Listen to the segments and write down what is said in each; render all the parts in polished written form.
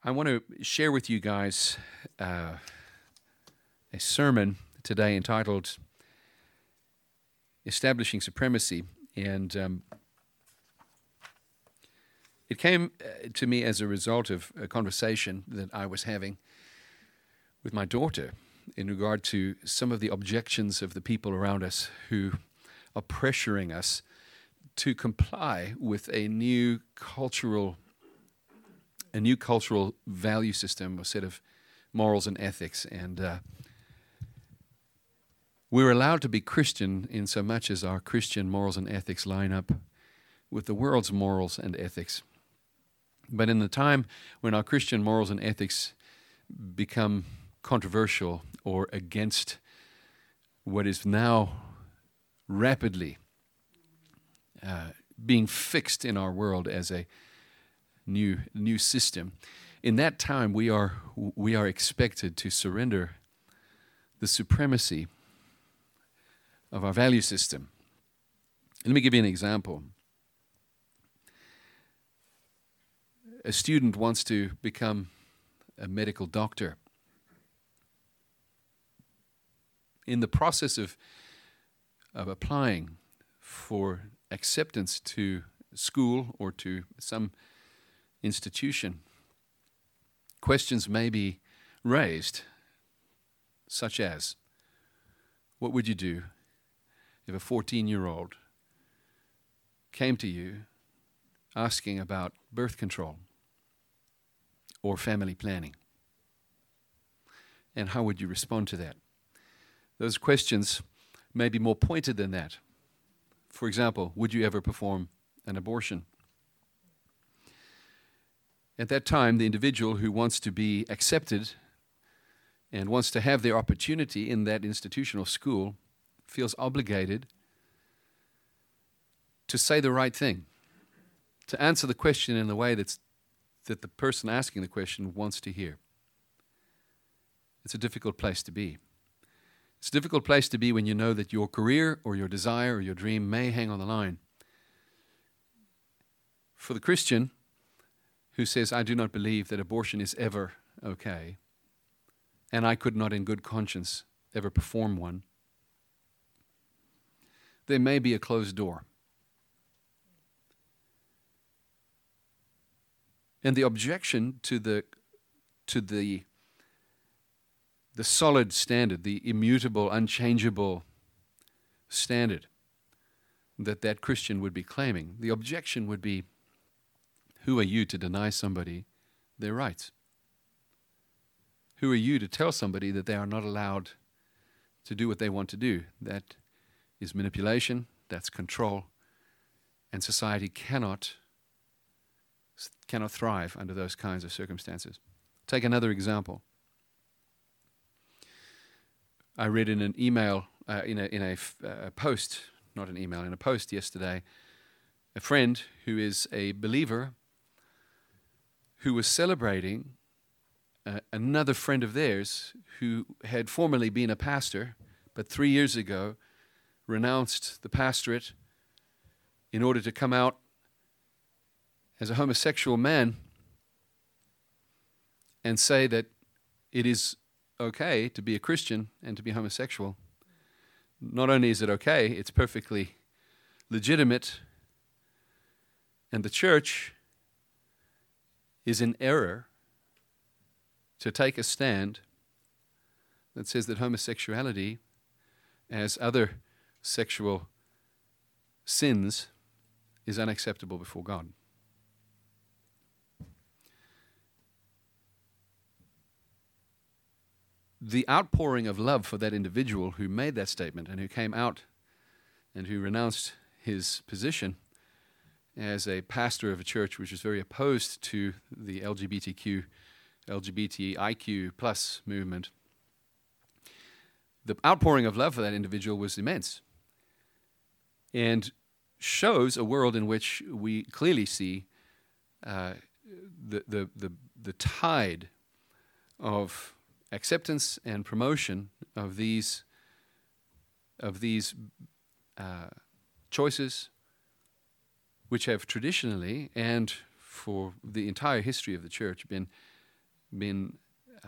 I want to share with you guys a sermon today entitled Establishing Supremacy. And it came to me as a result of a conversation that I was having with my daughter in regard to some of the objections of the people around us who are pressuring us to comply with a new cultural value system, a set of morals and ethics. And we're allowed to be Christian in so much as our Christian morals and ethics line up with the world's morals and ethics. But in the time when our Christian morals and ethics become controversial or against what is now rapidly being fixed in our world as a new system, in that time we are expected to surrender the supremacy of our value system. Let me give you an example. A student wants to become a medical doctor. In the process of applying for acceptance to school or to some institution, questions may be raised, such as, what would you do if a 14-year-old came to you asking about birth control or family planning? And how would you respond to that? Those questions may be more pointed than that. For example, would you ever perform an abortion? At that time, the individual who wants to be accepted and wants to have their opportunity in that institutional school feels obligated to say the right thing, to answer the question in the way that the person asking the question wants to hear. It's a difficult place to be. It's a difficult place to be when you know that your career or your desire or your dream may hang on the line. For the Christian who says, I do not believe that abortion is ever okay, and I could not in good conscience ever perform one, there may be a closed door. And the objection to the solid standard, the immutable, unchangeable standard that Christian would be claiming, the objection would be, who are you to deny somebody their rights? Who are you to tell somebody that they are not allowed to do what they want to do? That is manipulation, that's control, and society cannot thrive under those kinds of circumstances. Take another example. I read in an email, in a post, not an email, in a post yesterday, a friend who is a believer who was celebrating another friend of theirs who had formerly been a pastor, but 3 years ago renounced the pastorate in order to come out as a homosexual man and say that it is okay to be a Christian and to be homosexual. Not only is it okay, it's perfectly legitimate, and the church is in error to take a stand that says that homosexuality, as other sexual sins, is unacceptable before God. The outpouring of love for that individual who made that statement and who came out and who renounced his position as a pastor of a church which was very opposed to the LGBTIQ plus movement, the outpouring of love for that individual was immense and shows a world in which we clearly see the tide of acceptance and promotion of these choices, which have traditionally and for the entire history of the church been been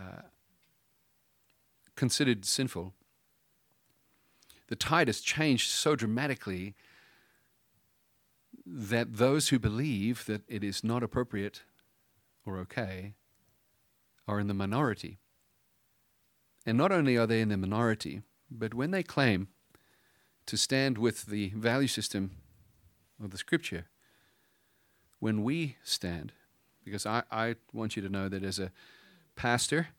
considered sinful, the tide has changed so dramatically that those who believe that it is not appropriate or okay are in the minority. And not only are they in the minority, but when they claim to stand with the value system of the Scripture, when we stand, because I want you to know that as a pastor,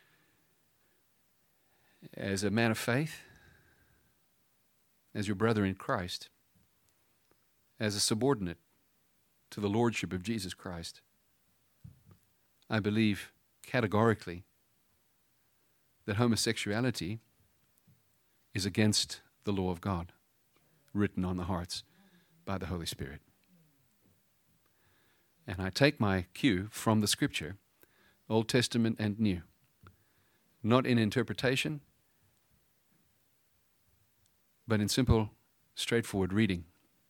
as a man of faith, as your brother in Christ, as a subordinate to the Lordship of Jesus Christ, I believe categorically that homosexuality is against the law of God, written on the hearts by the Holy Spirit. And I take my cue from the Scripture, Old Testament and New, not in interpretation, but in simple, straightforward reading.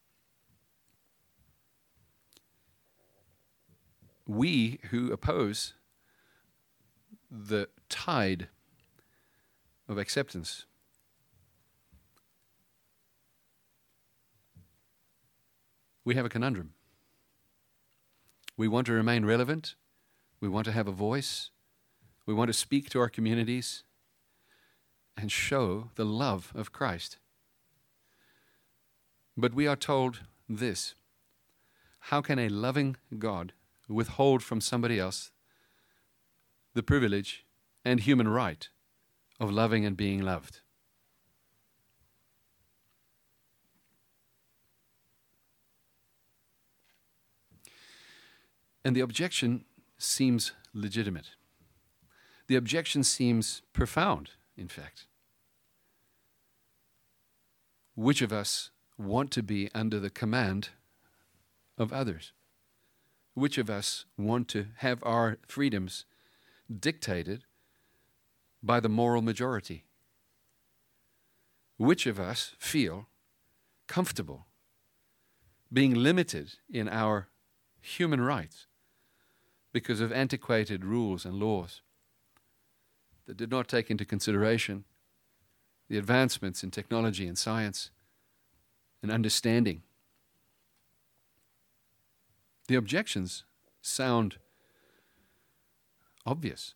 We who oppose the tide of acceptance we have a conundrum. We want to remain relevant. We want to have a voice. We want to speak to our communities and show the love of Christ. But we are told this: how can a loving God withhold from somebody else the privilege and human right of loving and being loved? And the objection seems legitimate. The objection seems profound, in fact. Which of us want to be under the command of others? Which of us want to have our freedoms dictated by the moral majority? Which of us feel comfortable being limited in our human rights because of antiquated rules and laws that did not take into consideration the advancements in technology and science and understanding? The objections sound obvious.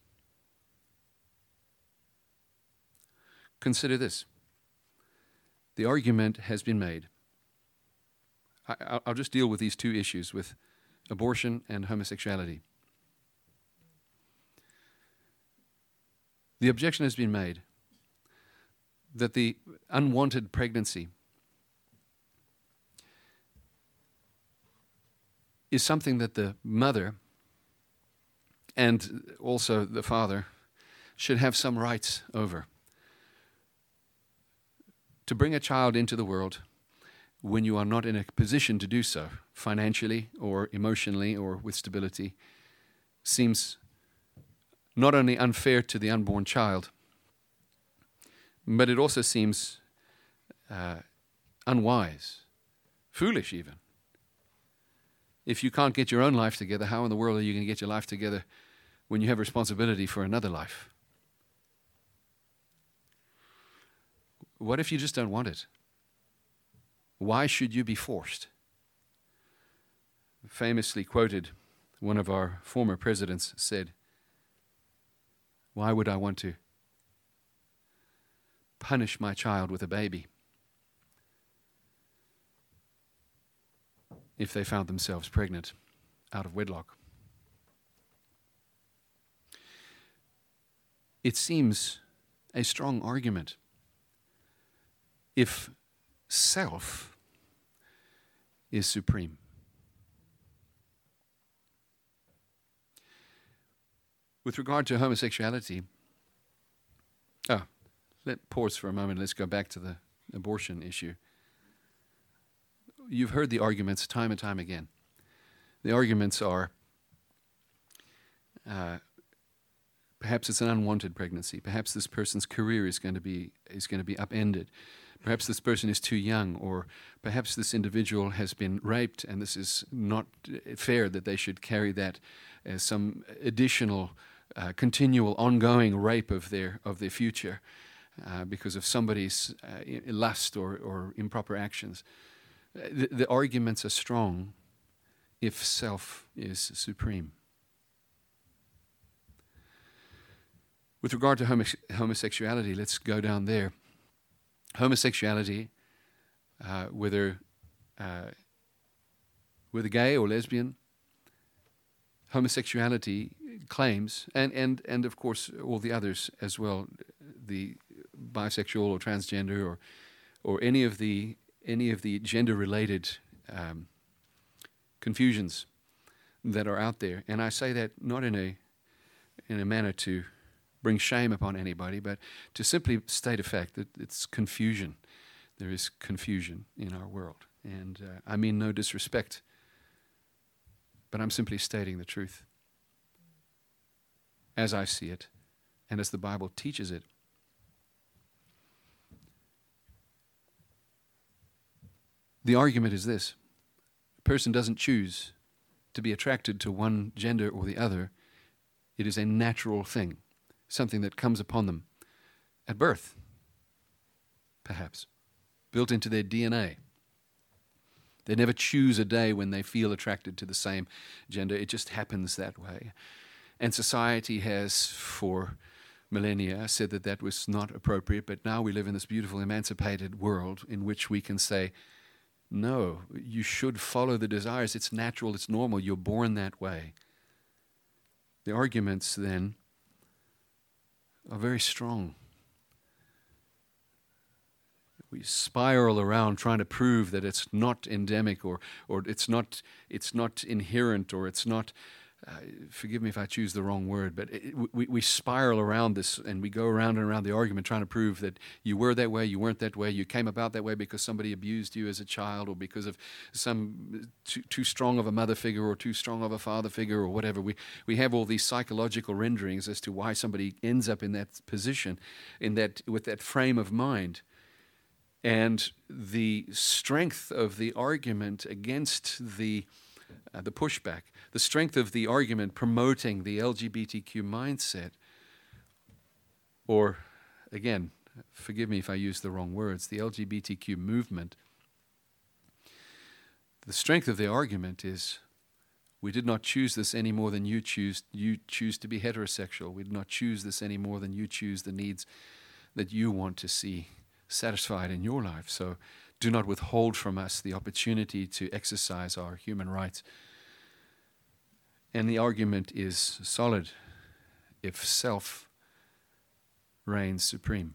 Consider this. The argument has been made. I'll just deal with these two issues, with abortion and homosexuality. The objection has been made that the unwanted pregnancy is something that the mother and also the father should have some rights over. To bring a child into the world when you are not in a position to do so, financially or emotionally or with stability, seems not only unfair to the unborn child, but it also seems unwise, foolish even. If you can't get your own life together, how in the world are you going to get your life together when you have responsibility for another life? What if you just don't want it? Why should you be forced? Famously quoted, one of our former presidents said, "Why would I want to punish my child with a baby if they found themselves pregnant out of wedlock?" It seems a strong argument if self is supreme. With regard to homosexuality, pause for a moment. Let's go back to the abortion issue. You've heard the arguments time and time again. The arguments are perhaps it's an unwanted pregnancy. Perhaps this person's career is going to be upended. Perhaps this person is too young, or perhaps this individual has been raped, and this is not fair that they should carry that as some additional continual, ongoing rape of their future because of somebody's lust or improper actions. The arguments are strong if self is supreme. With regard to homosexuality, let's go down there. Homosexuality, whether gay or lesbian, homosexuality claims, and of course all the others as well, the bisexual or transgender or any of the gender-related confusions that are out there. And I say that not in a manner to bring shame upon anybody, but to simply state a fact that it's confusion. There is confusion in our world. And I mean no disrespect, but I'm simply stating the truth as I see it and as the Bible teaches it. The argument is this: a person doesn't choose to be attracted to one gender or the other. It is a natural thing, something that comes upon them at birth, perhaps, built into their DNA. They never choose a day when they feel attracted to the same gender. It just happens that way. And society has, for millennia, said that that was not appropriate, but now we live in this beautiful, emancipated world in which we can say, no, you should follow the desires. It's natural, it's normal, you're born that way. The arguments, then, are very strong. We spiral around trying to prove that it's not endemic or it's not inherent or it's not, forgive me if I choose the wrong word, but we spiral around this and we go around and around the argument trying to prove that you were that way, you weren't that way, you came about that way because somebody abused you as a child or because of some too strong of a mother figure or too strong of a father figure or whatever. We have all these psychological renderings as to why somebody ends up in that position, with that frame of mind. And the strength of the argument against the pushback, the strength of the argument promoting the LGBTQ mindset, or, again, forgive me if I use the wrong words, the LGBTQ movement, the strength of the argument is, we did not choose this any more than you choose to be heterosexual. We did not choose this any more than you choose the needs that you want to see satisfied in your life. So do not withhold from us the opportunity to exercise our human rights. And the argument is solid if self reigns supreme.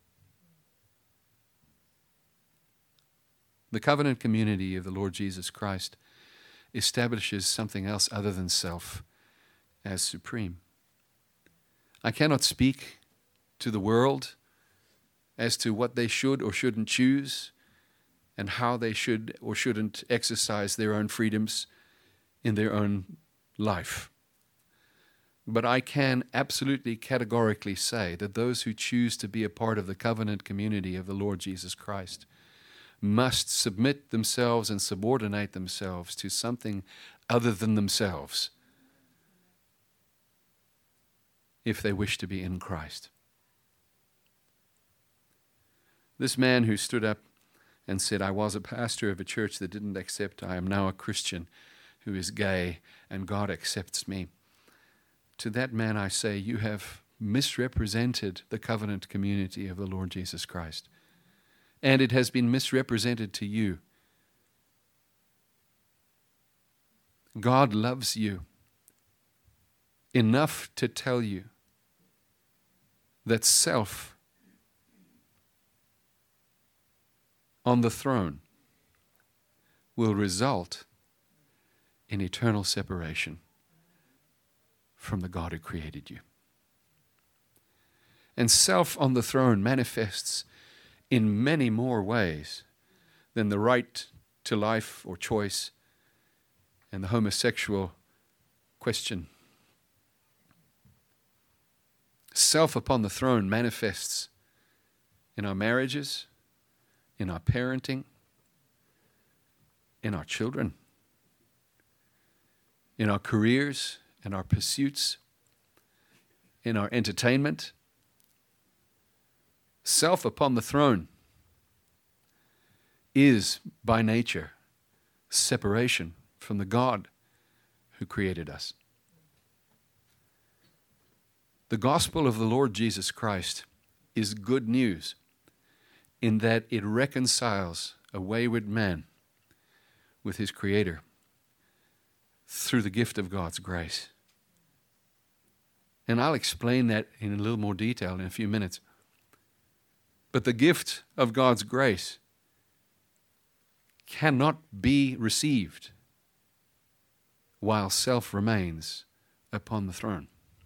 The covenant community of the Lord Jesus Christ establishes something else other than self as supreme. I cannot speak to the world as to what they should or shouldn't choose and how they should or shouldn't exercise their own freedoms in their own life. But I can absolutely categorically say that those who choose to be a part of the covenant community of the Lord Jesus Christ must submit themselves and subordinate themselves to something other than themselves if they wish to be in Christ. This man who stood up and said, I was a pastor of a church that didn't accept, I am now a Christian who is gay and God accepts me. To that man I say, you have misrepresented the covenant community of the Lord Jesus Christ. And it has been misrepresented to you. God loves you enough to tell you that self on the throne will result in eternal separation from the God who created you. And self on the throne manifests in many more ways than the right to life or choice and the homosexual question. Self upon the throne manifests in our marriages, in our parenting, in our children, in our careers and our pursuits, in our entertainment. Self upon the throne is by nature separation from the God who created us. The gospel of the Lord Jesus Christ is good news in that it reconciles a wayward man with his Creator through the gift of God's grace. And I'll explain that in a little more detail in a few minutes. But the gift of God's grace cannot be received while self remains upon the throne.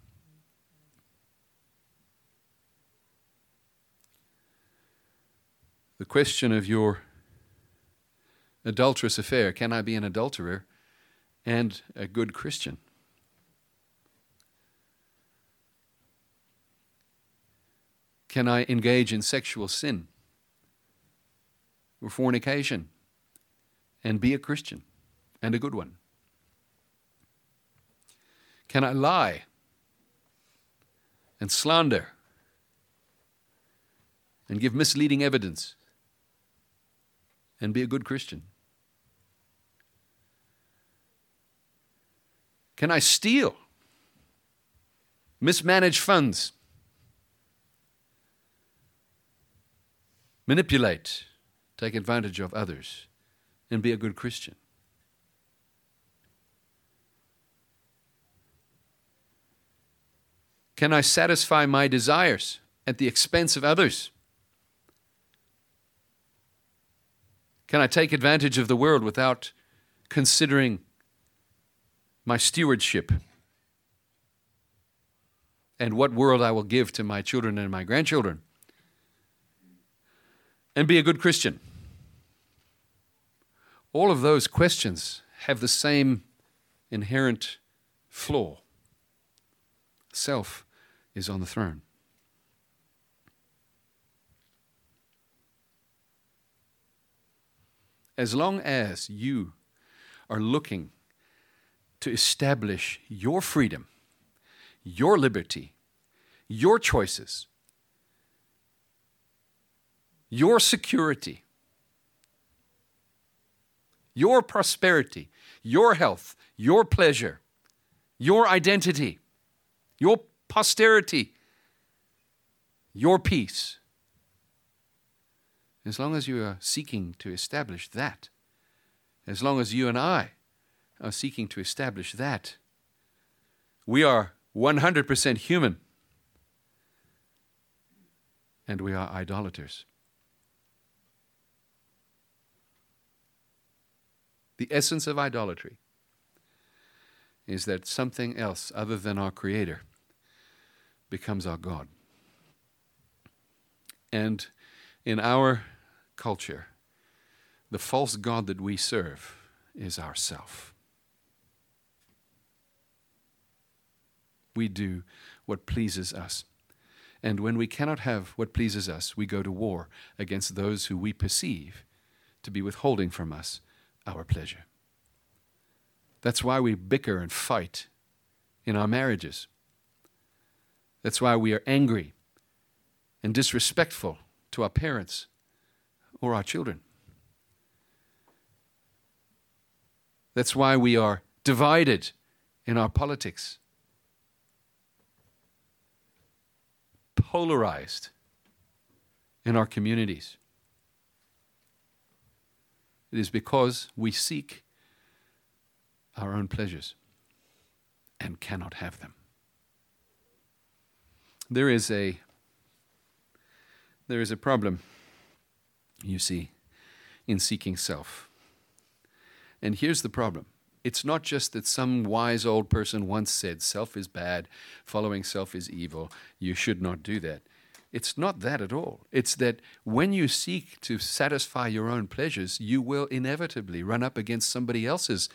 The question of your adulterous affair, can I be an adulterer and a good Christian? Can I engage in sexual sin or fornication and be a Christian and a good one? Can I lie and slander and give misleading evidence and be a good Christian? Can I steal, mismanage funds, manipulate, take advantage of others, and be a good Christian? Can I satisfy my desires at the expense of others? Can I take advantage of the world without considering my stewardship and what world I will give to my children and my grandchildren? And be a good Christian? All of those questions have the same inherent flaw. Self is on the throne. As long as you are looking to establish your freedom, your liberty, your choices, your security, your prosperity, your health, your pleasure, your identity, your posterity, your peace. As long as you are seeking to establish that, as long as you and I are seeking to establish that, we are 100% human and we are idolaters. The essence of idolatry is that something else other than our Creator becomes our God. And in our culture, the false god that we serve is ourself. We do what pleases us. And when we cannot have what pleases us, we go to war against those who we perceive to be withholding from us our pleasure. That's why we bicker and fight in our marriages. That's why we are angry and disrespectful to our parents or our children. That's why we are divided in our politics, polarized in our communities. It is because we seek our own pleasures and cannot have them. There is a problem, you see, in seeking self. And here's the problem. It's not just that some wise old person once said, self is bad, following self is evil, you should not do that. It's not that at all. It's that when you seek to satisfy your own pleasures, you will inevitably run up against somebody else's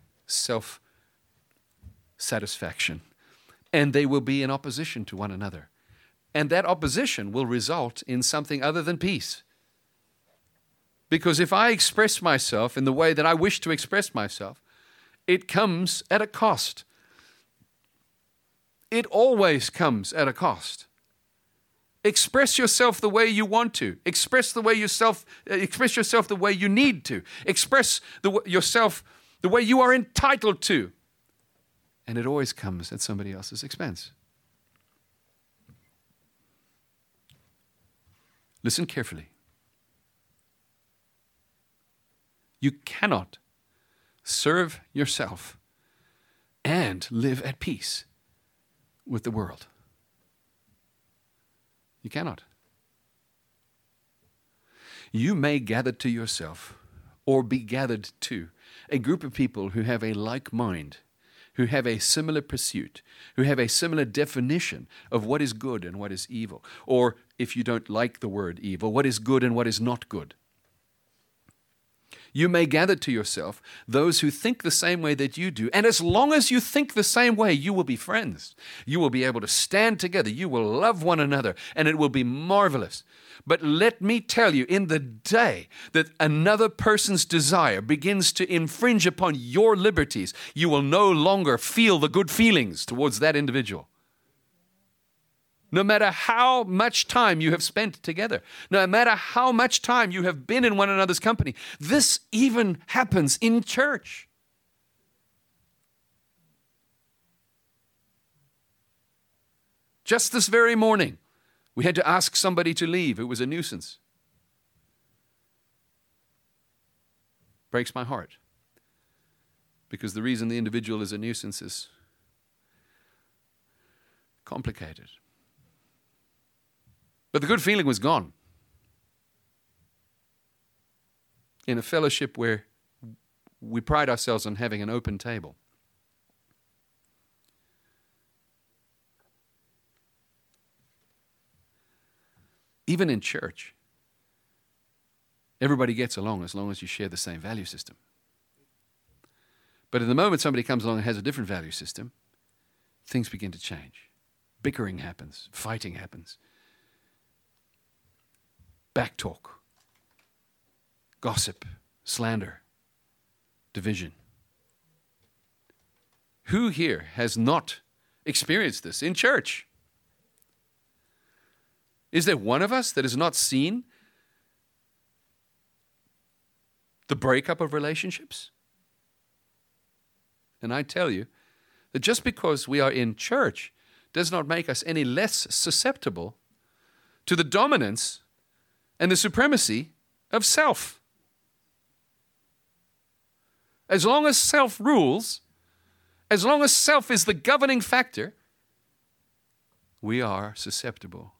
self-satisfaction. And they will be in opposition to one another. And that opposition will result in something other than peace. Because if I express myself in the way that I wish to express myself, it comes at a cost. it always comes at a cost. Express yourself the way you want to. Express yourself the way you need to. Express yourself the way you are entitled to. And it always comes at somebody else's expense. Listen carefully. You cannot serve yourself and live at peace with the world. You cannot. You may gather to yourself or be gathered to a group of people who have a like mind, who have a similar pursuit, who have a similar definition of what is good and what is evil. Or, if you don't like the word evil, what is good and what is not good. You may gather to yourself those who think the same way that you do. And as long as you think the same way, you will be friends. You will be able to stand together. You will love one another, and it will be marvelous. But let me tell you, in the day that another person's desire begins to infringe upon your liberties, you will no longer feel the good feelings towards that individual. No matter how much time you have spent together, no matter how much time you have been in one another's company, this even happens in church. Just this very morning, we had to ask somebody to leave. It was a nuisance. Breaks my heart. Because the reason the individual is a nuisance is complicated. But the good feeling was gone. In a fellowship where we pride ourselves on having an open table. Even in church, everybody gets along as long as you share the same value system. But at the moment somebody comes along and has a different value system, things begin to change. Bickering happens, fighting happens. Backtalk, gossip, slander, division. Who here has not experienced this in church? Is there one of us that has not seen the breakup of relationships? And I tell you that just because we are in church does not make us any less susceptible to the dominance and the supremacy of self. As long as self rules, as long as self is the governing factor, we are susceptible.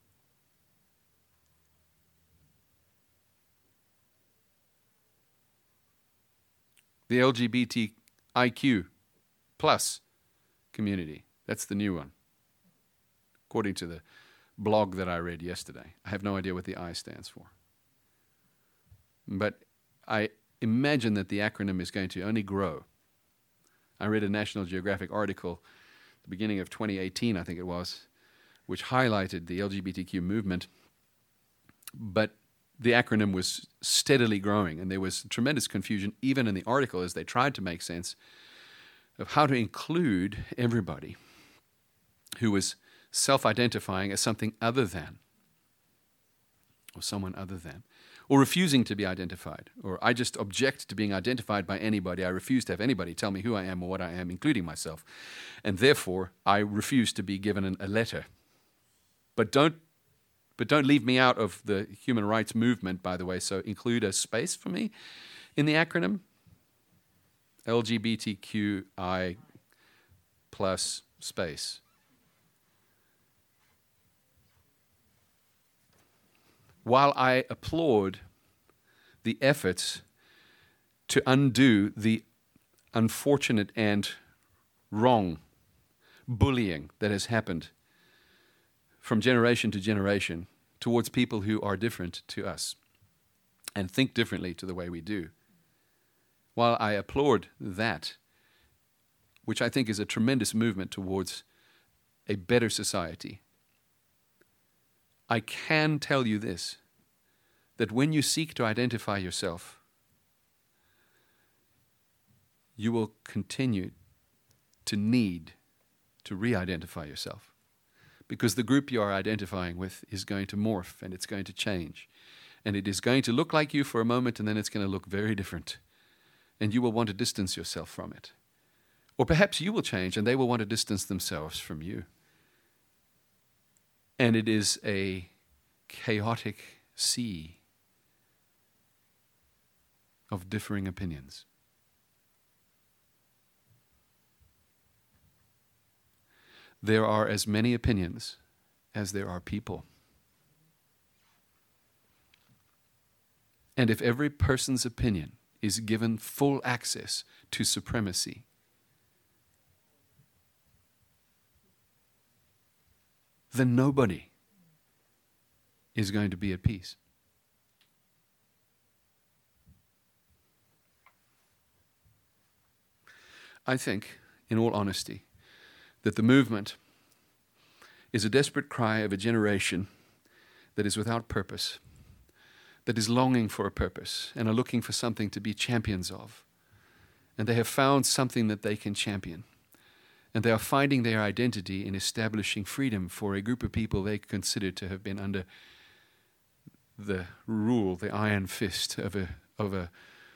The LGBTIQ plus community, that's the new one, according to the blog that I read yesterday. I have no idea what the I stands for. But I imagine that the acronym is going to only grow. I read a National Geographic article at the beginning of 2018, I think it was, which highlighted the LGBTQ movement, but the acronym was steadily growing, and there was tremendous confusion even in the article as they tried to make sense of how to include everybody who was self-identifying as something other than, or someone other than, or refusing to be identified, or I just object to being identified by anybody. I refuse to have anybody tell me who I am or what I am, including myself, and therefore I refuse to be given a letter. But don't leave me out of the human rights movement, by the way, so include a space for me in the acronym, LGBTQI plus space. While I applaud the efforts to undo the unfortunate and wrong bullying that has happened from generation to generation towards people who are different to us and think differently to the way we do, while I applaud that, which I think is a tremendous movement towards a better society, I can tell you this, that when you seek to identify yourself, you will continue to need to re-identify yourself. Because the group you are identifying with is going to morph and it's going to change. And it is going to look like you for a moment and then it's going to look very different. And you will want to distance yourself from it. Or perhaps you will change and they will want to distance themselves from you. And it is a chaotic sea of differing opinions. There are as many opinions as there are people. And if every person's opinion is given full access to supremacy, then nobody is going to be at peace. I think, in all honesty, that the movement is a desperate cry of a generation that is without purpose, that is longing for a purpose and are looking for something to be champions of. And they have found something that they can champion. And they are finding their identity in establishing freedom for a group of people they consider to have been under the rule, the iron fist of a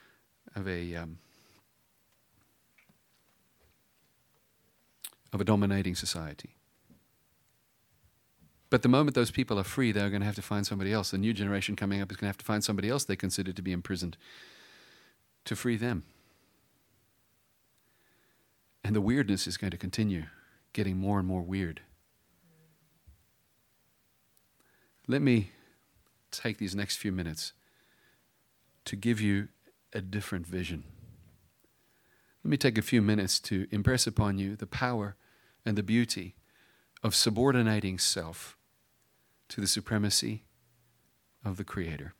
dominating society. But the moment those people are free, they're going to have to find somebody else. The new generation coming up is going to have to find somebody else they consider to be imprisoned to free them. And the weirdness is going to continue getting more and more weird. Let me take these next few minutes to give you a different vision. Let me take a few minutes to impress upon you the power and the beauty of subordinating self to the supremacy of the Creator.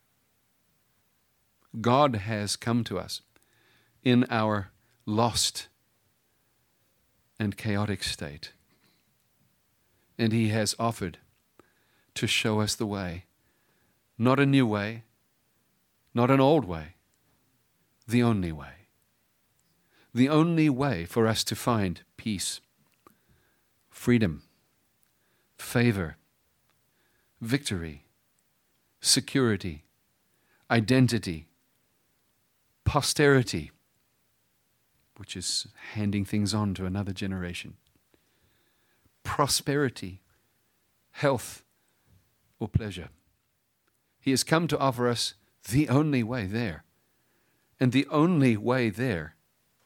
God has come to us in our lost and chaotic state, and He has offered to show us the way, not a new way, not an old way, the only way. The only way for us to find peace, freedom, favor, victory, security, identity, posterity, which is handing things on to another generation, prosperity, health, or pleasure. He has come to offer us the only way there. And the only way there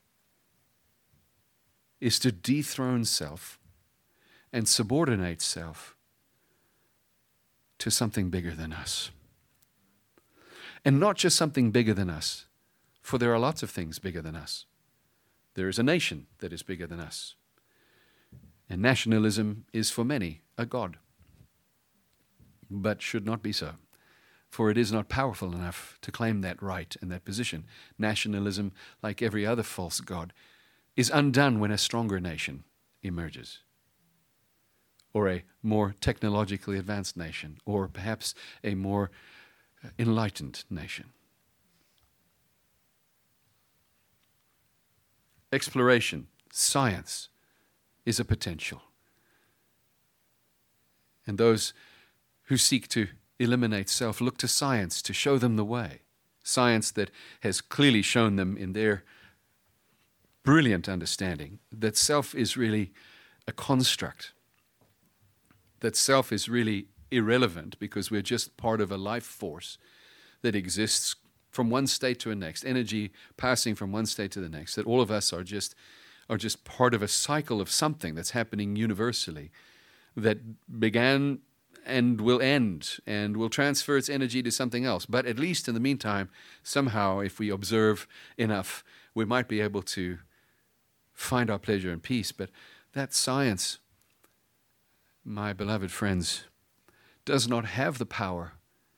is to dethrone self and subordinate self to something bigger than us. And not just something bigger than us, for there are lots of things bigger than us. There is a nation that is bigger than us. And nationalism is for many a god, but should not be so, for it is not powerful enough to claim that right and that position. Nationalism, like every other false god, is undone when a stronger nation emerges, or a more technologically advanced nation, or perhaps a more enlightened nation. Exploration, science, is a potential. And those who seek to eliminate self look to science to show them the way. Science that has clearly shown them in their brilliant understanding that self is really a construct, that self is really irrelevant because we're just part of a life force that exists from one state to the next, energy passing from one state to the next, that all of us are just part of a cycle of something that's happening universally that began and will end and will transfer its energy to something else. But at least in the meantime, somehow, if we observe enough, we might be able to find our pleasure and peace. But that science, my beloved friends, does not have the power,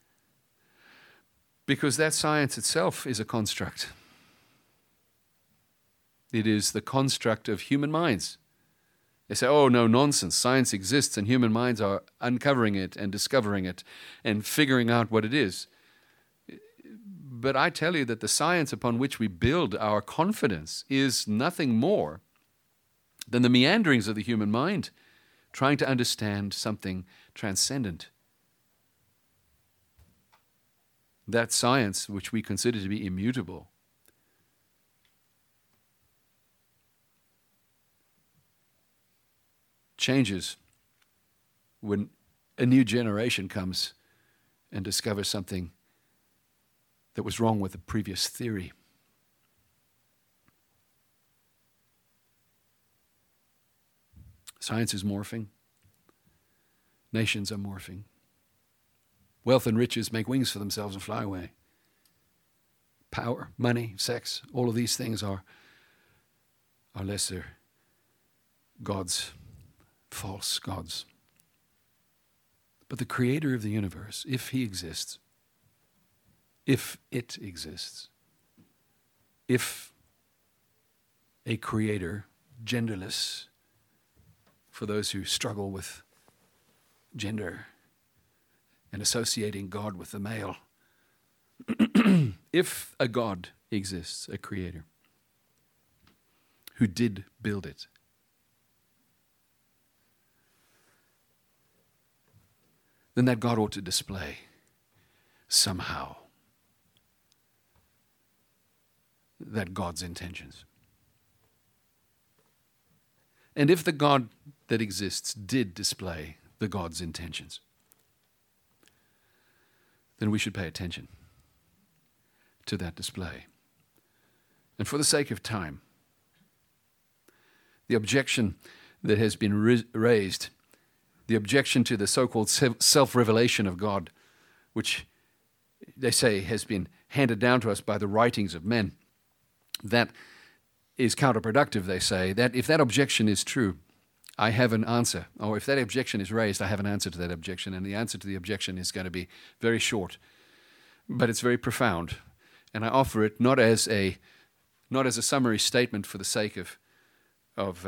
because that science itself is a construct. It is the construct of human minds. They say, oh, no, nonsense. Science exists and human minds are uncovering it and discovering it and figuring out what it is. But I tell you that the science upon which we build our confidence is nothing more than the meanderings of the human mind, trying to understand something transcendent. That science, which we consider to be immutable, changes when a new generation comes and discovers something that was wrong with the previous theory. Science is morphing. Nations are morphing. Wealth and riches make wings for themselves and fly away. Power, money, sex, all of these things are lesser gods, false gods. But the creator of the universe, if he exists, if it exists, if a creator, genderless, for those who struggle with gender and associating God with the male, if a God exists, a creator, who did build it, then that God ought to display somehow that God's intentions. And if the God that exists did display the God's intentions, then we should pay attention to that display. And for the sake of time, the objection that has been raised, the objection to the so-called self-revelation of God, which they say has been handed down to us by the writings of men, that is counterproductive, they say. That if that objection is true, I have an answer. Or if that objection is raised, I have an answer to that objection. And the answer to the objection is going to be very short, but it's very profound. And I offer it not as a summary statement for the sake of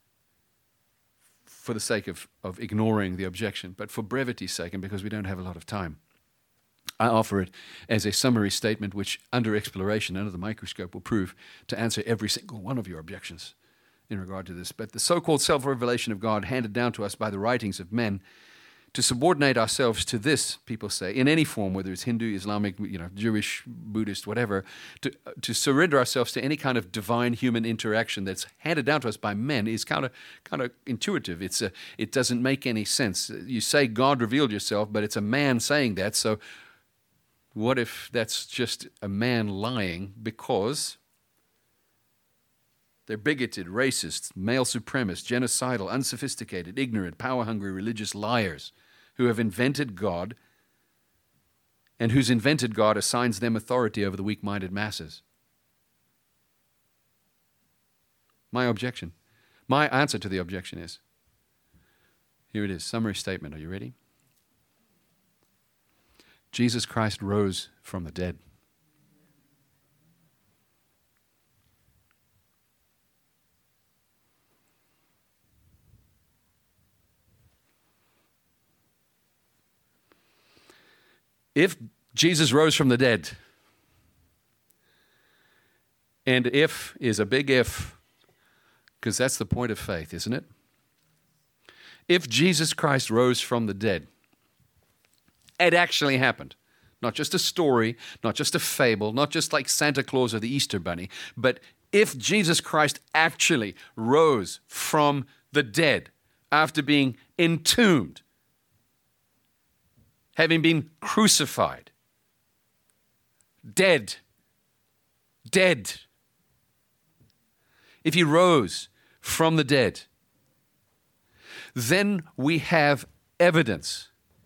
ignoring the objection, but for brevity's sake and because we don't have a lot of time. I offer it as a summary statement which, under exploration, under the microscope, will prove to answer every single one of your objections in regard to this. But the so-called self-revelation of God handed down to us by the writings of men, to subordinate ourselves to this, people say, in any form, whether it's Hindu, Islamic, Jewish, Buddhist, whatever, to surrender ourselves to any kind of divine human interaction that's handed down to us by men is kind of intuitive. It doesn't make any sense. You say God revealed yourself, but it's a man saying that, so what if that's just a man lying because they're bigoted, racist, male supremacist, genocidal, unsophisticated, ignorant, power-hungry, religious liars who have invented God and whose invented God assigns them authority over the weak-minded masses? My answer to the objection is, here it is, summary statement. Are you ready? Jesus Christ rose from the dead. If Jesus rose from the dead, and if is a big if, because that's the point of faith, isn't it? If Jesus Christ rose from the dead, it actually happened. Not just a story, not just a fable, not just like Santa Claus or the Easter Bunny, but if Jesus Christ actually rose from the dead after being entombed, having been crucified, dead, if he rose from the dead, then we have evidence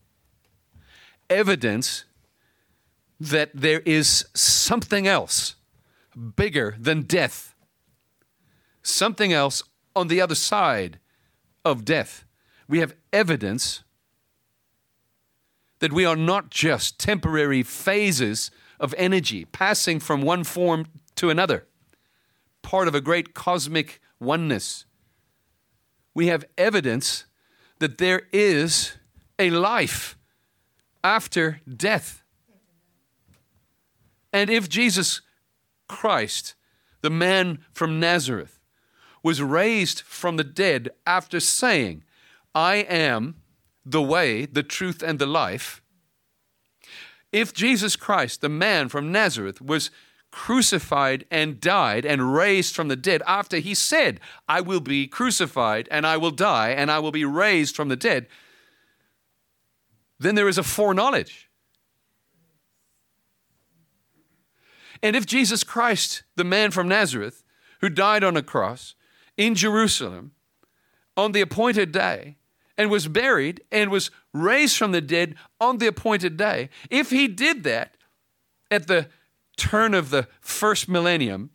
that there is something else bigger than death, something else on the other side of death. We have evidence that we are not just temporary phases of energy passing from one form to another, part of a great cosmic oneness. We have evidence that there is a life after death. And if Jesus Christ, the man from Nazareth, was raised from the dead after saying, I am the way, the truth, and the life, if Jesus Christ, the man from Nazareth, was crucified and died and raised from the dead after he said, I will be crucified and I will die and I will be raised from the dead, then there is a foreknowledge. And if Jesus Christ, the man from Nazareth, who died on a cross in Jerusalem on the appointed day and was buried and was raised from the dead on the appointed day, if he did that at the turn of the first millennium,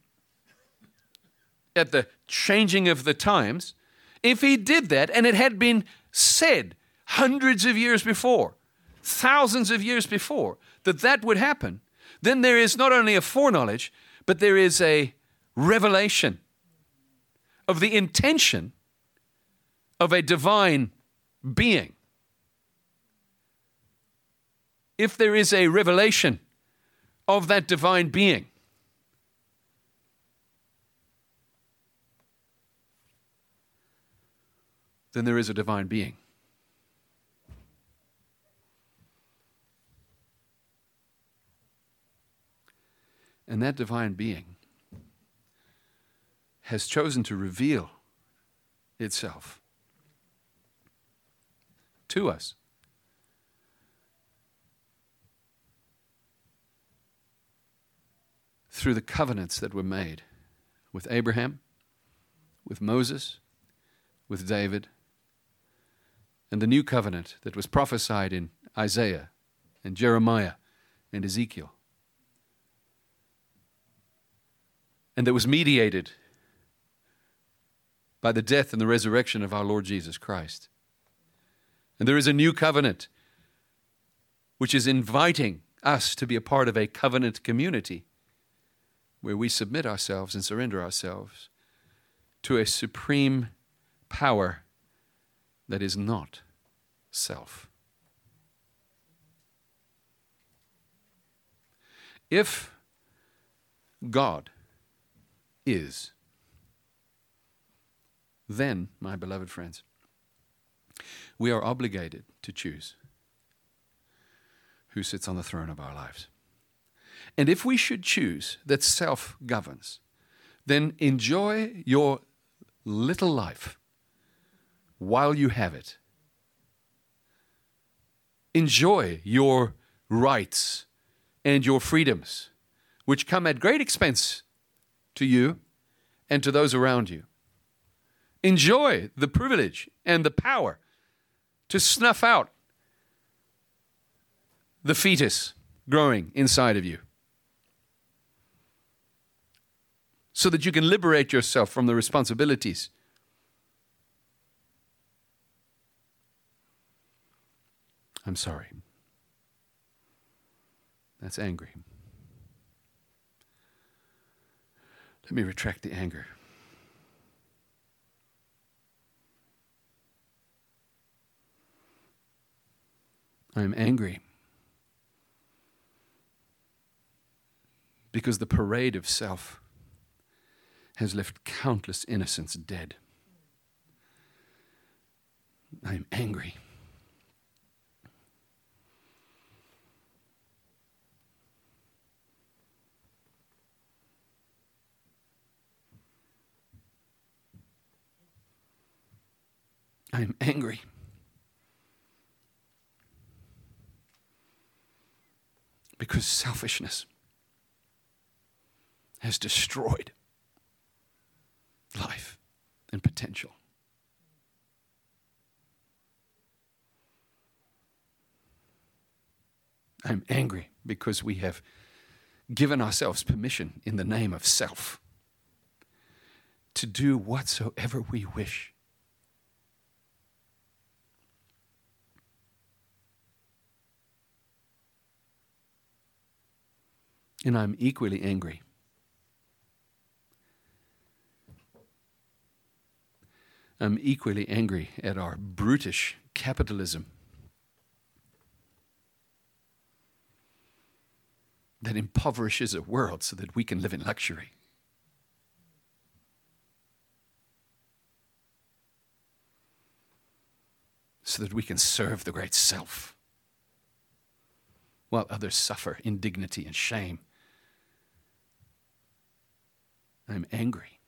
at the changing of the times, if he did that and it had been said hundreds of years before, thousands of years before, that that would happen, then there is not only a foreknowledge, but there is a revelation of the intention of a divine being. If there is a revelation of that divine being, then there is a divine being. And that divine being has chosen to reveal itself to us. Through the covenants that were made with Abraham, with Moses, with David, and the new covenant that was prophesied in Isaiah and Jeremiah and Ezekiel, and that was mediated by the death and the resurrection of our Lord Jesus Christ. And there is a new covenant which is inviting us to be a part of a covenant community where we submit ourselves and surrender ourselves to a supreme power that is not self. If God is, then, my beloved friends, we are obligated to choose who sits on the throne of our lives. And if we should choose that self governs, then enjoy your little life while you have it. Enjoy your rights and your freedoms, which come at great expense to you and to those around you. Enjoy the privilege and the power to snuff out the fetus growing inside of you, so that you can liberate yourself from the responsibilities. I'm sorry. That's angry. Let me retract the anger. I am angry because the parade of self has left countless innocents dead. I am angry I am angry because selfishness has destroyed life and potential. I'm angry because we have given ourselves permission in the name of self to do whatsoever we wish. And I'm equally angry at our brutish capitalism that impoverishes a world so that we can live in luxury. so that we can serve the great self while others suffer indignity and shame. I'm angry.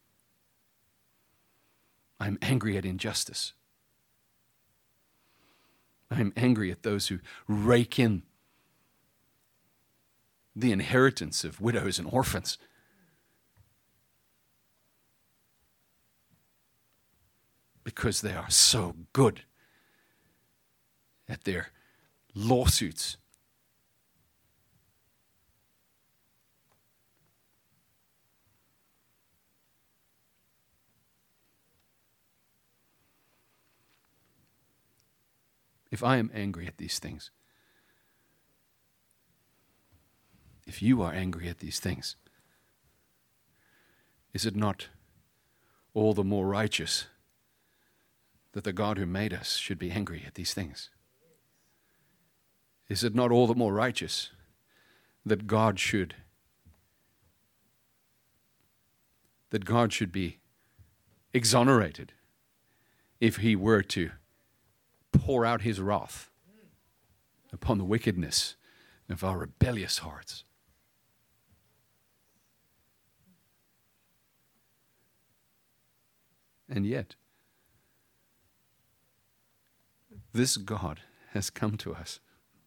I'm angry at injustice. I'm angry at those who rake in the inheritance of widows and orphans. Because they are so good at their lawsuits. If I am angry at these things, if you are angry at these things, is it not all the more righteous that the God who made us should be angry at these things? Is it not all the more righteous that God should be exonerated if he were to pour out his wrath upon the wickedness of our rebellious hearts? And yet, this God has come to us.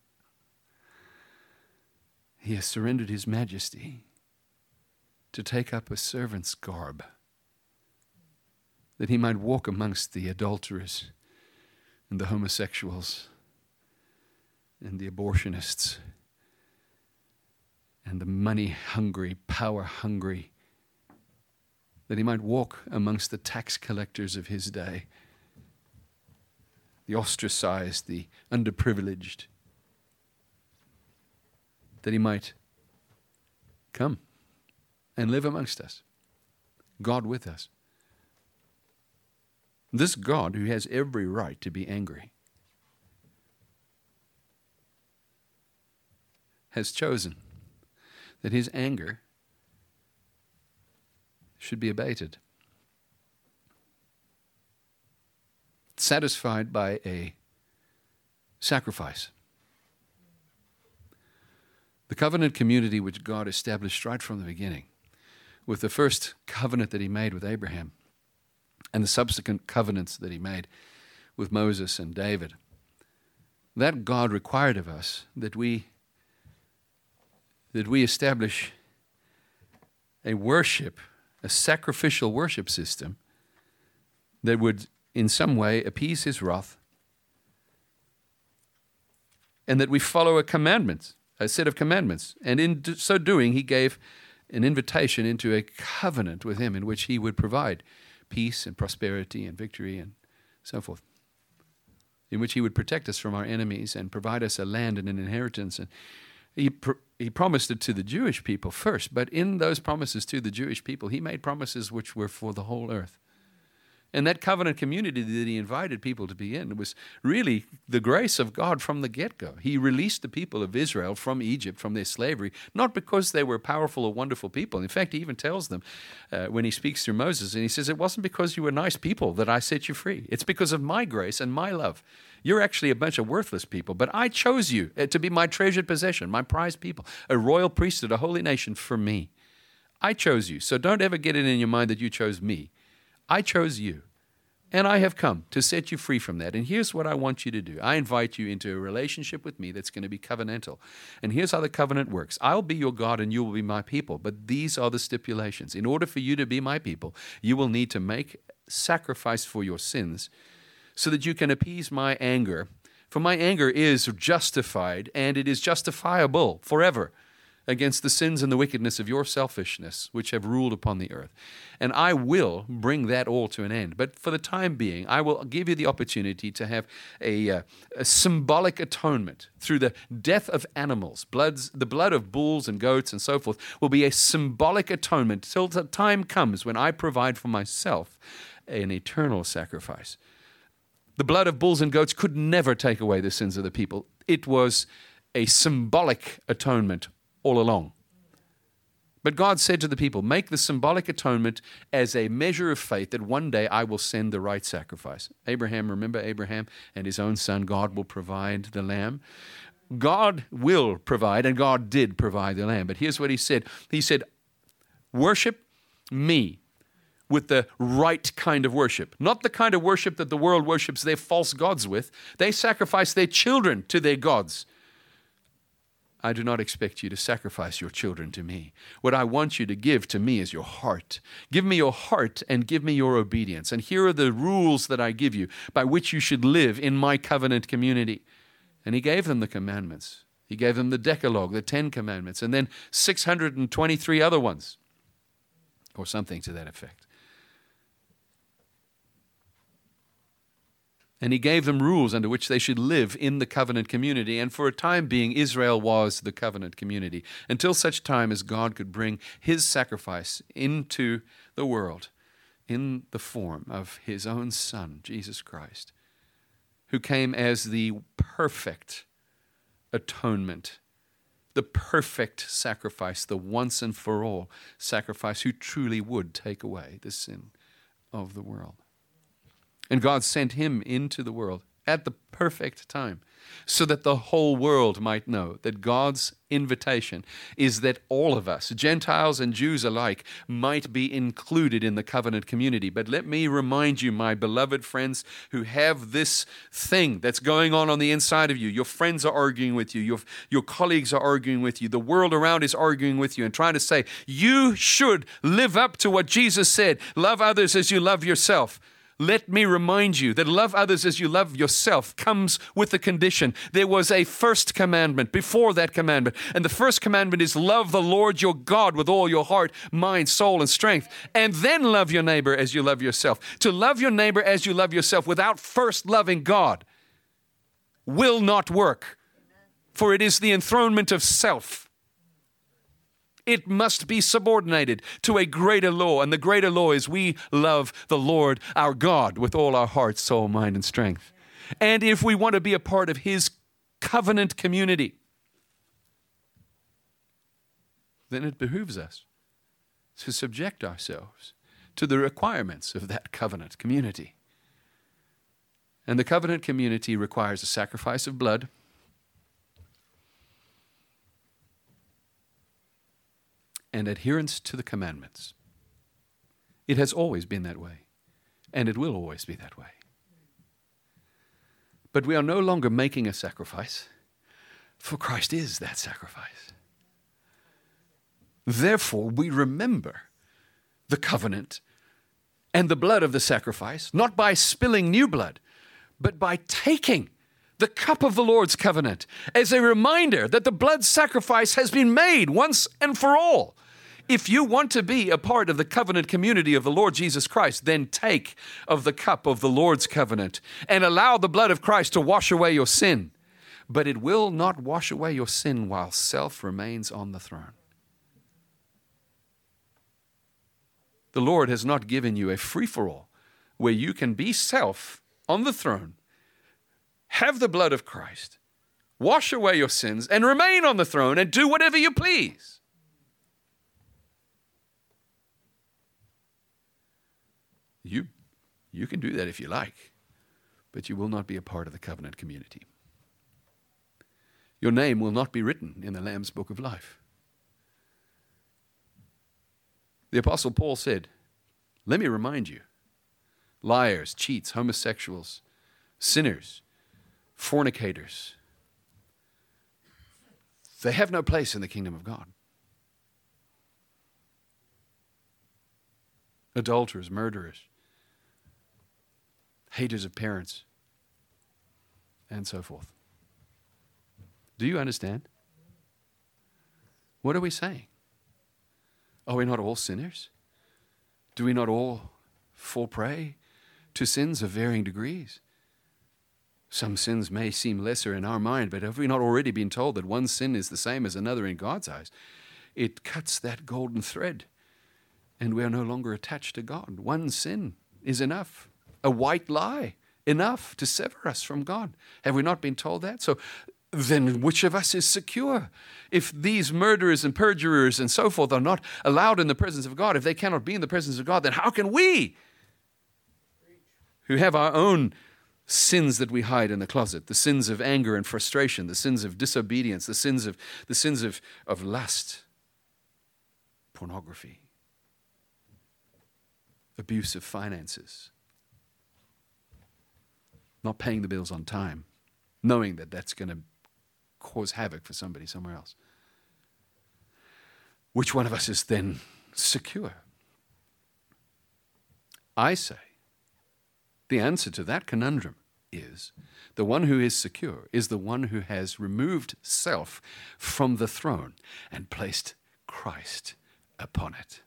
He has surrendered his majesty to take up a servant's garb, that he might walk amongst the adulterers and the homosexuals and the abortionists and the money-hungry, power-hungry, that he might walk amongst the tax collectors of his day, the ostracized, the underprivileged, that he might come and live amongst us, God with us. This God, who has every right to be angry, has chosen that his anger should be abated, satisfied by a sacrifice. The covenant community which God established right from the beginning, with the first covenant that he made with Abraham and the subsequent covenants that he made with Moses and David, that God required of us that we establish a worship, a sacrificial worship system that would in some way appease his wrath, and that we follow a set of commandments. And in so doing, he gave an invitation into a covenant with him in which he would provide peace and prosperity and victory and so forth, in which he would protect us from our enemies and provide us a land and an inheritance. And he promised it to the Jewish people first, but in those promises to the Jewish people, he made promises which were for the whole earth. And that covenant community that he invited people to be in was really the grace of God from the get-go. He released the people of Israel from Egypt, from their slavery, not because they were powerful or wonderful people. In fact, he even tells them when he speaks through Moses, and he says, it wasn't because you were nice people that I set you free. It's because of my grace and my love. You're actually a bunch of worthless people, but I chose you to be my treasured possession, my prized people, a royal priesthood, a holy nation for me. I chose you, so don't ever get it in your mind that you chose me. I chose you, and I have come to set you free from that. And here's what I want you to do. I invite you into a relationship with me that's going to be covenantal. And here's how the covenant works. I'll be your God and you will be my people, but these are the stipulations. In order for you to be my people, you will need to make sacrifice for your sins so that you can appease my anger. For my anger is justified, and it is justifiable forever against the sins and the wickedness of your selfishness, which have ruled upon the earth. And I will bring that all to an end. But for the time being, I will give you the opportunity to have a symbolic atonement through the death of animals. The blood of bulls and goats and so forth will be a symbolic atonement till the time comes when I provide for myself an eternal sacrifice. The blood of bulls and goats could never take away the sins of the people. It was a symbolic atonement all along. But God said to the people, make the symbolic atonement as a measure of faith that one day I will send the right sacrifice. Abraham, remember Abraham and his own son, God will provide the lamb. God will provide, and God did provide the lamb. But here's what he said. He said, worship me with the right kind of worship. Not the kind of worship that the world worships their false gods with. They sacrifice their children to their gods. I do not expect you to sacrifice your children to me. What I want you to give to me is your heart. Give me your heart and give me your obedience. And here are the rules that I give you by which you should live in my covenant community. And he gave them the commandments. He gave them the Decalogue, the 10 commandments, and then 623 other ones, or something to that effect. And he gave them rules under which they should live in the covenant community. And for a time being, Israel was the covenant community, until such time as God could bring his sacrifice into the world in the form of his own Son, Jesus Christ, who came as the perfect atonement, the perfect sacrifice, the once and for all sacrifice, who truly would take away the sin of the world. And God sent him into the world at the perfect time so that the whole world might know that God's invitation is that all of us, Gentiles and Jews alike, might be included in the covenant community. But let me remind you, my beloved friends, who have this thing that's going on the inside of you. Your friends are arguing with you. Your colleagues are arguing with you. The world around is arguing with you and trying to say, you should live up to what Jesus said. Love others as you love yourself. Let me remind you that love others as you love yourself comes with a condition. There was a first commandment before that commandment. And the first commandment is love the Lord your God with all your heart, mind, soul, and strength. And then love your neighbor as you love yourself. To love your neighbor as you love yourself without first loving God will not work. For it is the enthronement of self. It must be subordinated to a greater law. And the greater law is we love the Lord our God with all our heart, soul, mind, and strength. And if we want to be a part of his covenant community, then it behooves us to subject ourselves to the requirements of that covenant community. And the covenant community requires a sacrifice of blood, and adherence to the commandments. It has always been that way, and it will always be that way. But we are no longer making a sacrifice, for Christ is that sacrifice. Therefore, we remember the covenant and the blood of the sacrifice, not by spilling new blood, but by taking the cup of the Lord's covenant as a reminder that the blood sacrifice has been made once and for all. If you want to be a part of the covenant community of the Lord Jesus Christ, then take of the cup of the Lord's covenant and allow the blood of Christ to wash away your sin. But it will not wash away your sin while self remains on the throne. The Lord has not given you a free-for-all where you can be self on the throne, have the blood of Christ, wash away your sins, and remain on the throne and do whatever you please. You can do that if you like, but you will not be a part of the covenant community. Your name will not be written in the Lamb's Book of Life. The Apostle Paul said, let me remind you, liars, cheats, homosexuals, sinners, fornicators, they have no place in the kingdom of God. Adulterers, murderers, haters of parents, and so forth. Do you understand? What are we saying? Are we not all sinners? Do we not all fall prey to sins of varying degrees? Some sins may seem lesser in our mind, but have we not already been told that one sin is the same as another in God's eyes? It cuts that golden thread, and we are no longer attached to God. One sin is enough. A white lie, enough to sever us from God. Have we not been told that? So then which of us is secure? If these murderers and perjurers and so forth are not allowed in the presence of God, if they cannot be in the presence of God, then how can we, who have our own sins that we hide in the closet, the sins of anger and frustration, the sins of disobedience, the sins of lust, pornography, abuse of finances, not paying the bills on time, knowing that that's going to cause havoc for somebody somewhere else. Which one of us is then secure? I say the answer to that conundrum is the one who is secure is the one who has removed self from the throne and placed Christ upon it.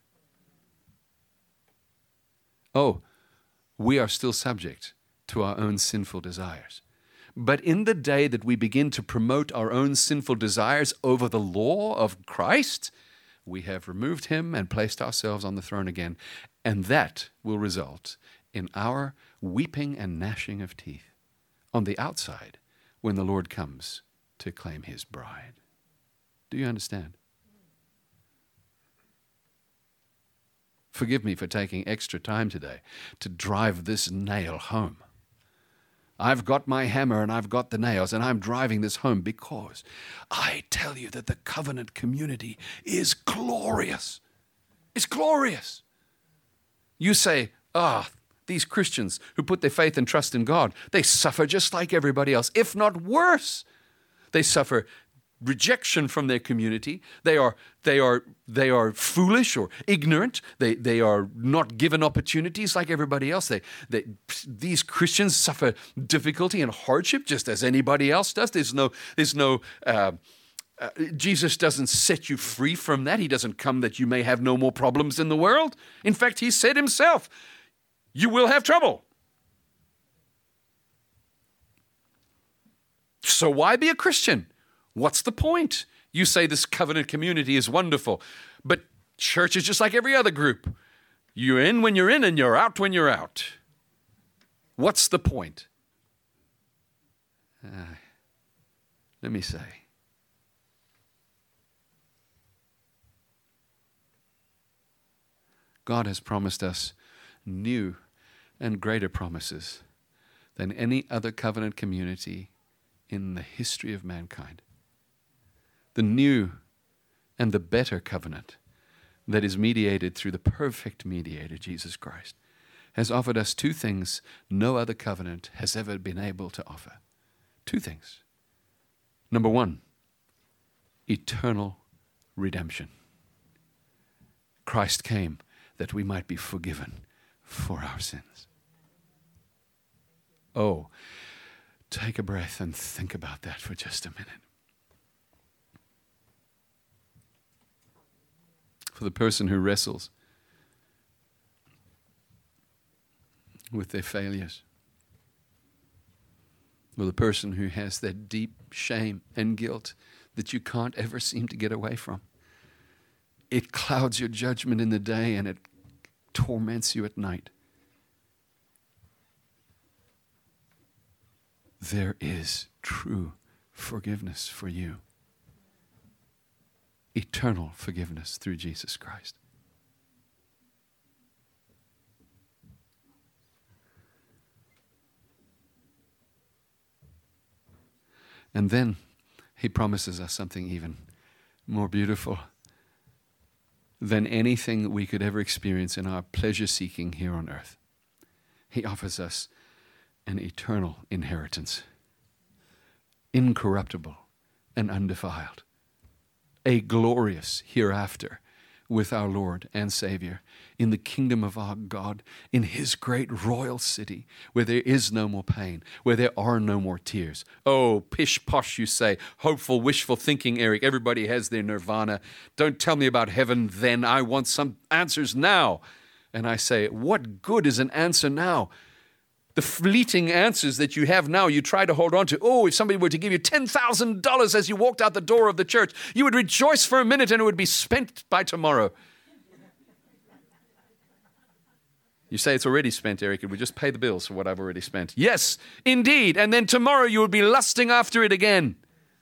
Oh, we are still subject to our own sinful desires. But in the day that we begin to promote our own sinful desires over the law of Christ, we have removed him and placed ourselves on the throne again. And that will result in our weeping and gnashing of teeth on the outside when the Lord comes to claim his bride. Do you understand? Forgive me for taking extra time today to drive this nail home. I've got my hammer and I've got the nails and I'm driving this home because I tell you that the covenant community is glorious. It's glorious. You say, these Christians who put their faith and trust in God, they suffer just like everybody else, if not worse. They suffer rejection from their community. They are foolish or ignorant. They are not given opportunities like everybody else. These Christians suffer difficulty and hardship just as anybody else does. Jesus doesn't set you free from that. He doesn't come that you may have no more problems in the world. In fact, he said himself, you will have trouble. So why be a Christian? What's the point? You say this covenant community is wonderful, but church is just like every other group. You're in when you're in and you're out when you're out. What's the point? Let me say, God has promised us new and greater promises than any other covenant community in the history of mankind. The new and the better covenant that is mediated through the perfect mediator, Jesus Christ, has offered us two things no other covenant has ever been able to offer. Two things. Number one, eternal redemption. Christ came that we might be forgiven for our sins. Oh, take a breath and think about that for just a minute. For the person who wrestles with their failures, or the person who has that deep shame and guilt that you can't ever seem to get away from. It clouds your judgment in the day and it torments you at night. There is true forgiveness for you. Eternal forgiveness through Jesus Christ. And then he promises us something even more beautiful than anything we could ever experience in our pleasure seeking here on earth. He offers us an eternal inheritance, incorruptible and undefiled, a glorious hereafter with our Lord and Savior in the kingdom of our God, in his great royal city, where there is no more pain, where there are no more tears. Oh, pish posh, you say, hopeful, wishful thinking, Eric. Everybody has their nirvana. Don't tell me about heaven then. I want some answers now. And I say, what good is an answer now? The fleeting answers that you have now, you try to hold on to. Oh, if somebody were to give you $10,000 as you walked out the door of the church, you would rejoice for a minute and it would be spent by tomorrow. You say it's already spent, Eric. It would just pay the bills for what I've already spent. Yes, indeed. And then tomorrow you would be lusting after it again.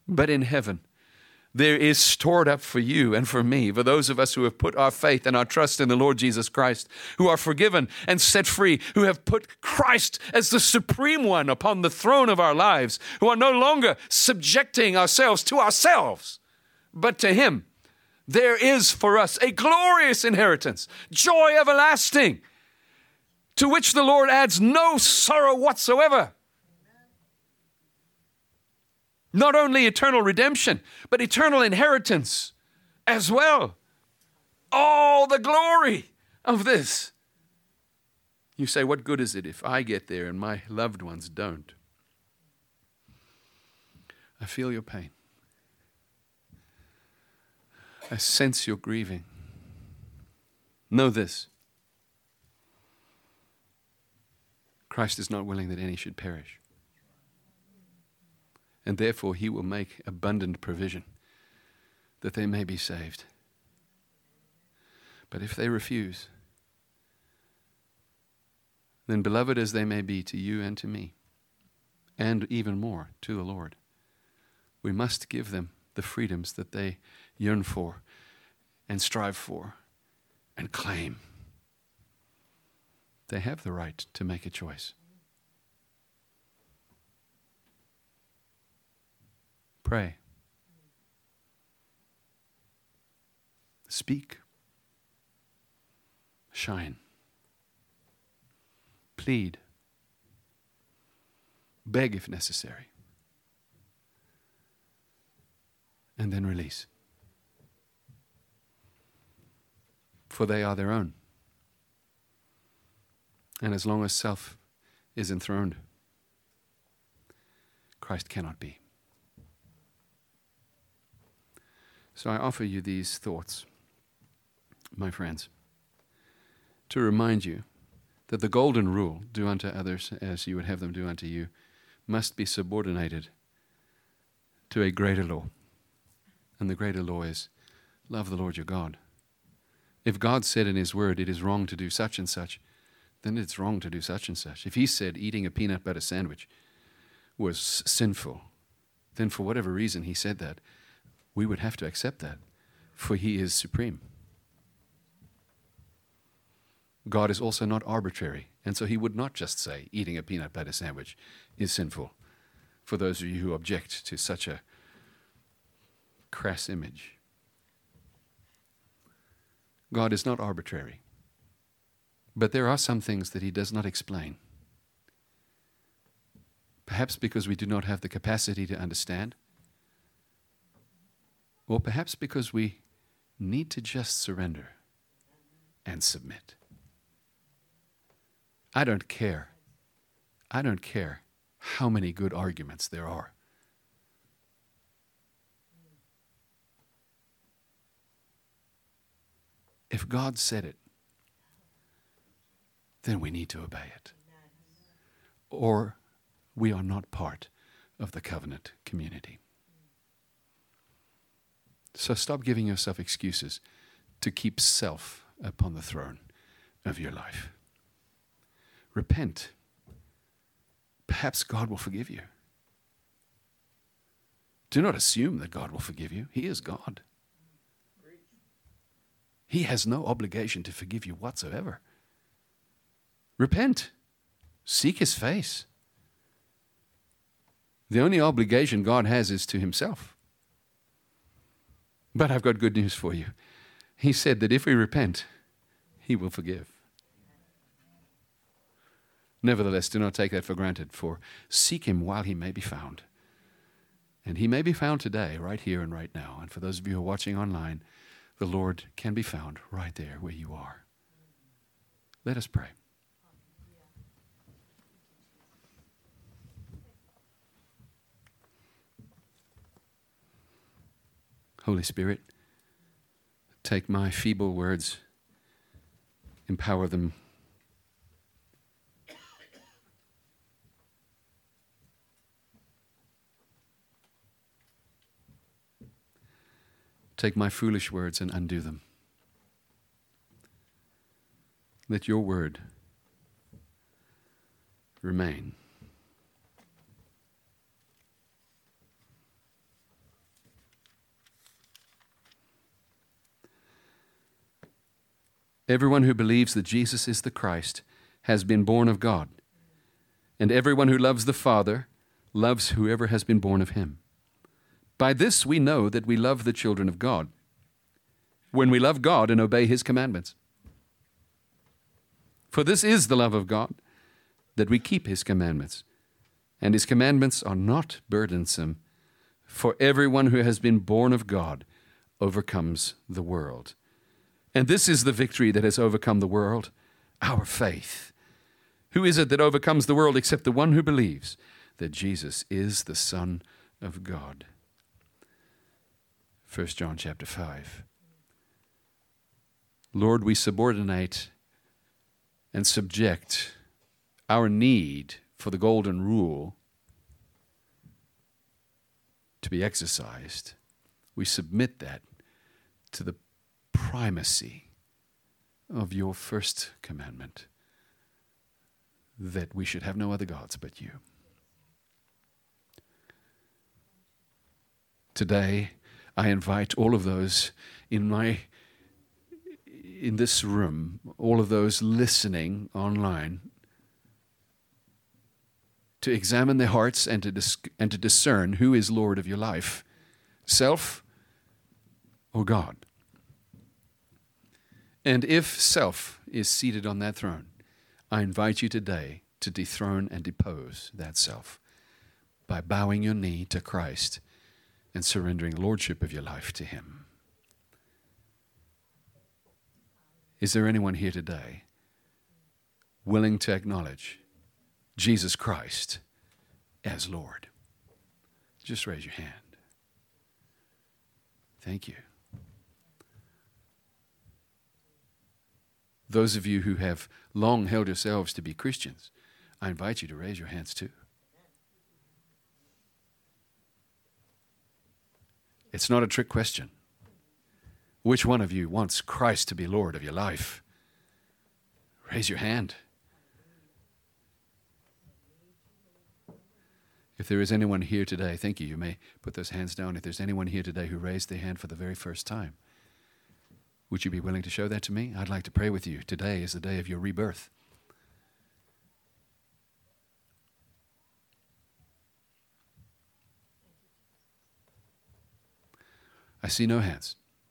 But in heaven, there is stored up for you and for me, for those of us who have put our faith and our trust in the Lord Jesus Christ, who are forgiven and set free, who have put Christ as the supreme one upon the throne of our lives, who are no longer subjecting ourselves to ourselves, but to Him. There is for us a glorious inheritance, joy everlasting, to which the Lord adds no sorrow whatsoever. Not only eternal redemption, but eternal inheritance as well. All the glory of this. You say, what good is it if I get there and my loved ones don't? I feel your pain. I sense your grieving. Know this. Christ is not willing that any should perish. And therefore He will make abundant provision that they may be saved. But if they refuse, then beloved as they may be to you and to me, and even more to the Lord, we must give them the freedoms that they yearn for and strive for and claim. They have the right to make a choice. Pray. Speak. Shine. Plead. Beg if necessary. And then release. For they are their own. And as long as self is enthroned, Christ cannot be. So I offer you these thoughts, my friends, to remind you that the golden rule, do unto others as you would have them do unto you, must be subordinated to a greater law. And the greater law is, love the Lord your God. If God said in His word it is wrong to do such and such, then it's wrong to do such and such. If He said eating a peanut butter sandwich was sinful, then for whatever reason He said that, we would have to accept that, for He is supreme. God is also not arbitrary, and so He would not just say eating a peanut butter sandwich is sinful, for those of you who object to such a crass image. God is not arbitrary, but there are some things that He does not explain. Perhaps because we do not have the capacity to understand, or perhaps because we need to just surrender and submit. I don't care. I don't care how many good arguments there are. If God said it, then we need to obey it. Or we are not part of the covenant community. So stop giving yourself excuses to keep self upon the throne of your life. Repent. Perhaps God will forgive you. Do not assume that God will forgive you. He is God. He has no obligation to forgive you whatsoever. Repent. Seek His face. The only obligation God has is to Himself. But I've got good news for you. He said that if we repent, He will forgive. Nevertheless, do not take that for granted, for seek Him while He may be found. And He may be found today, right here and right now. And for those of you who are watching online, the Lord can be found right there where you are. Let us pray. Holy Spirit, take my feeble words, empower them. Take my foolish words and undo them. Let your word remain. Everyone who believes that Jesus is the Christ has been born of God. And everyone who loves the Father loves whoever has been born of him. By this we know that we love the children of God, when we love God and obey his commandments. For this is the love of God, that we keep his commandments. And his commandments are not burdensome, for everyone who has been born of God overcomes the world. And this is the victory that has overcome the world, our faith. Who is it that overcomes the world except the one who believes that Jesus is the Son of God? 1 John chapter 5. Lord, we subordinate and subject our need for the golden rule to be exercised. We submit that to the primacy of your first commandment, that we should have no other gods but you. Today, I invite all of those in this room, all of those listening online, to examine their hearts and to discern who is Lord of your life, self or God. And if self is seated on that throne, I invite you today to dethrone and depose that self by bowing your knee to Christ and surrendering lordship of your life to him. Is there anyone here today willing to acknowledge Jesus Christ as Lord? Just raise your hand. Thank you. Those of you who have long held yourselves to be Christians, I invite you to raise your hands too. It's not a trick question. Which one of you wants Christ to be Lord of your life? Raise your hand. If there is anyone here today, thank you, you may put those hands down. If there's anyone here today who raised their hand for the very first time, would you be willing to show that to me? I'd like to pray with you. Today is the day of your rebirth. I see no hands.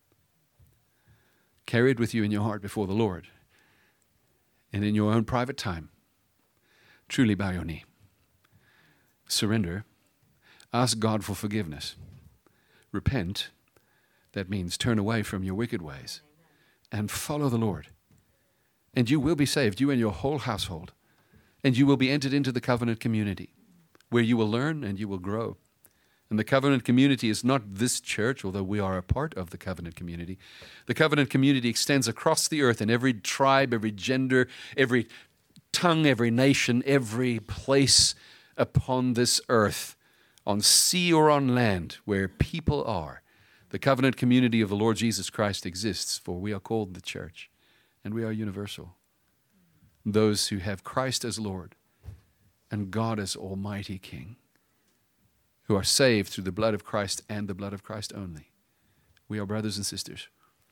Carry it with you in your heart before the Lord. And in your own private time, truly bow your knee. Surrender. Ask God for forgiveness. Repent. That means turn away from your wicked ways and follow the Lord. And you will be saved, you and your whole household. And you will be entered into the covenant community where you will learn and you will grow. And the covenant community is not this church, although we are a part of the covenant community. The covenant community extends across the earth in every tribe, every gender, every tongue, every nation, every place upon this earth, on sea or on land, where people are. The covenant community of the Lord Jesus Christ exists, for we are called the church, and we are universal. Those who have Christ as Lord and God as Almighty King, who are saved through the blood of Christ and the blood of Christ only. We are brothers and sisters.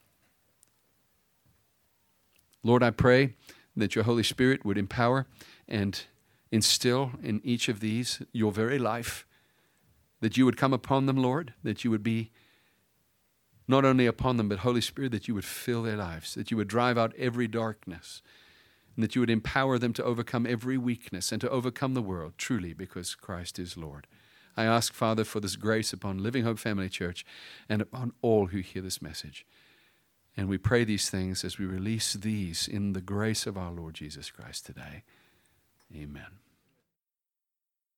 Lord, I pray that your Holy Spirit would empower and instill in each of these your very life, that you would come upon them, Lord, that you would be not only upon them, but Holy Spirit, that you would fill their lives, that you would drive out every darkness, and that you would empower them to overcome every weakness and to overcome the world, truly, because Christ is Lord. I ask, Father, for this grace upon Living Hope Family Church and upon all who hear this message. And we pray these things as we release these in the grace of our Lord Jesus Christ today. Amen.